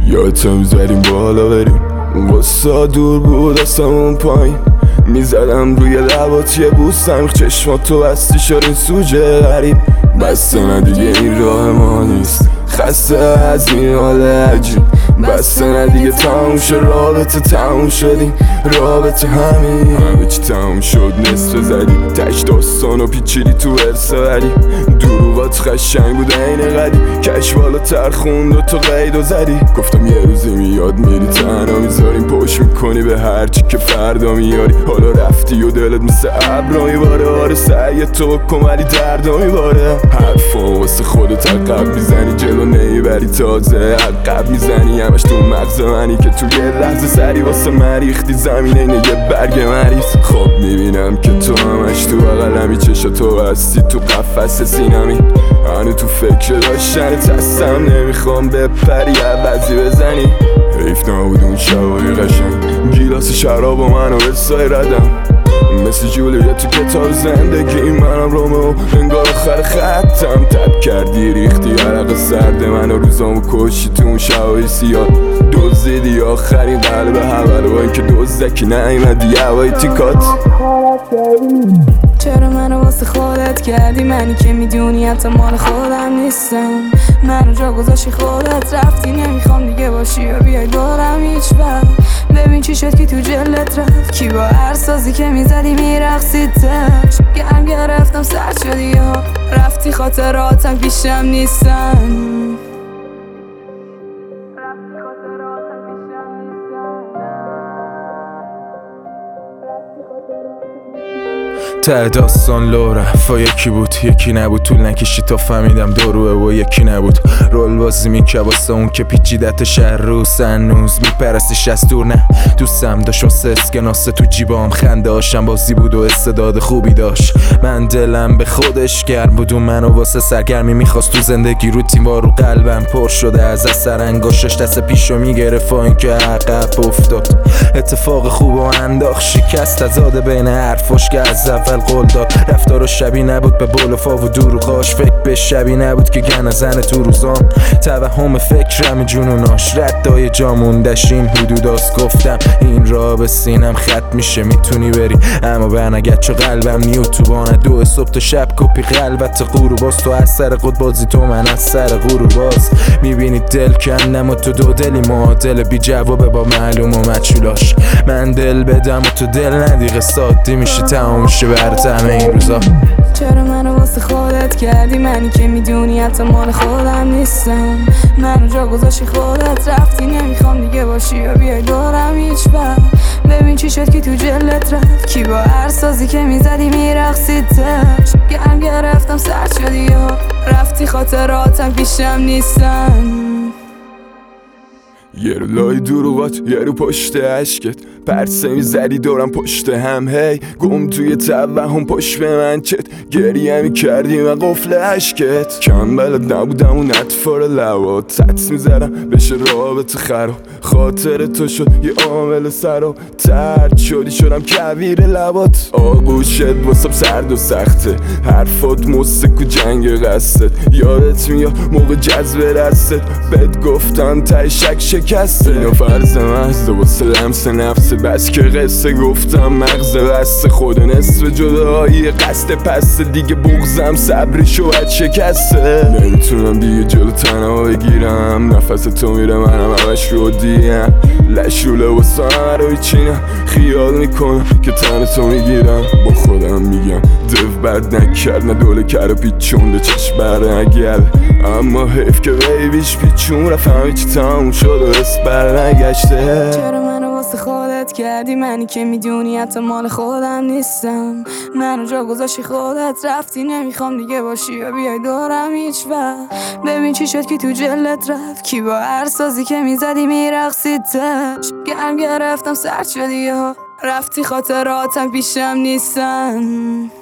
یادتو میذاریم بالا بریم، قصه دور بود اصلا پایین. میزدم روی لبات یه بوسم، چشماتو بستی شد این سوژه غریب. بسته نه دیگه این راه ما نیست، خسته از این حال عجیب. بسته نه دیگه تموم شد رابطه، تموم شدیم رابطه همه چی تموم شد. نصف زدی تش داستان و پیچیدی تو ورسه ولی دروغات قشنگ بود عین قدیم. کش بالاتر خوند و تو قید و زدی. گفتم یه روزی میاد میری تنها میذاریم، پشت میکنی به هرچی که فردا میاری. حالا رفتی و دلت مثل ابرا میباره، آره سعی تو بکن ولی دردا میباره. حرفا واسه خودت عقب میزنی، جلو نیبری تازه عقب میزنی. همش تو مغز منی که تو یه لحظه سری واسه مریختی زمین اینه یه برگ مریض. خواب میبینم که تو همش تو بغلمی، چشاتو هستی تو قفس سینمی. هنو تو فکر داشتنت هستم، نمیخوام بپری عوضی بزنی. حیف نبود اون شبای قشنگ، گیلاس شراب و منو به سای ردم. مثل جولیت تو کتاب زندگی منم رومئو، انگار آخر خطم. تب کردی ریختی عرق سرد منو، روزامو کشتی تو اون شبای سیاه. دزدیدی آخرین قلب همه رو، با اینکه دزدکی نیومدی هوای تیکات. چرا منو واسه خودت کردی؟ منی که میدونی حتی مال خودم نیستم. منو جا گذاشتی خودت رفتی، نمیخوام دیگه باشی یا بیای دارم هیچ وقت. ببین چی شد که تو جلت رفت، کی با هر سازی که میزدی میرقصید تش. گرم گرفتم سرد شدی یا رفتی، خاطراتم پیشم نیستن. ته داستان لو رفت، یکی بود یکی نبود. طول نکشید تا فهمیدم دروه و یکی نبود. رول بازی میکرد واسه اون که پیچیدت شهر رو سنوز میپرستیش از دور. نه دوستم داشت واسه اسکناسه تو جیبام، خنده هاشم بازی بود و استعداد خوبی داشت. من دلم به خودش گرم بود و منو واسه سرگرمی میخواست تو زندگی. رو تیم وارو قلبم پر شده از اثر انگاشش، دست پیشو میگرفت این که عقب افتاد. اتفاق خوب و انداخت شکست تزاده بین حرفاش که از اول قول داد. رفتار شبیه نبود به بلوفا و دروغاش، فکر به شبیه نبود که گن زن تو روزام. توهم فکرم جنوناش ردای جا موندش این حدوداست. گفتم این را به سینم خط میشه، میتونی بری اما برنگرد چو قلبم نیوتوبانه. 2 صبح تا شب کپی قلبت غروباز، تو از سر خود بازی تو من از سر غرور باز. میبینی دل کندم و تو دو دلی معادل، بی جوابه با معلوم و مجهولاش. من دل بدم و تو دل ندی، قصادی میشه تمام میشه برات همه این روزا. چرا منو واسه خودت کردی؟ منی که میدونی حتی مال خودم نیستم. منو جا گذاشتی خودت رفتی، نمیخوام دیگه باشی یا بیای دارم هیچ وقت. ببین چی شد که تو جلت رفت، کی با هر سازی که میزدی میرقصید تش. گرم گرفتم سرد شدی یا رفتی، خاطراتم پیشم نیستن. یه رو لای دروغات یه رو پشت عشقت، پرسه میزدی دورم پشت هم. هی گم توی توهم پشت به من چت، گریه میکردی و قفل عشقت. کم بلد نبودم اون اطفار لبات، سطس میزدم بشه رابطه خراب. خاطر تو شد یه عامل سراب، ترد شدی شدم کویر لبات. آغوشت واسم سرد و سخته، حرفات مستک و جنگ قصدت. یادت میاد موقع جذب دستت، بهت گفتم تای شک شکسته. اینو فرض محضه واسه لمس نفسه، بس که قصه گفتم مغز بسته. خود نصف جدایی قصد پسته، دیگه بغزم صبری شد شکسته. نمیتونم دیگه جلو تنها بگیرم، نفس تو میره منم همش رو دیم. لشوله واسه همه رو چینم، خیال میکنم که تن تو میگیرم. با خودم میگم دو بد نکرد، نه دوله کرد و پیچونده چشم برنگرد. اما حیف که بیبیش پیچون رفت، همه چی تموم شد و اسم برنگشته. چرا منو واسه خودت کردی؟ منی که میدونی حتی مال خودم نیستم. منو جا گذاشتی خودت رفتی، نمیخوام دیگه باشی یا بیای دارم هیچ وقت. ببین چی شد که تو جلت رفت، کی با هر سازی که میزدی میرقصید تش. گرم گرفتم سرد شدی یا رفتی، خاطراتم پیشم نیستن.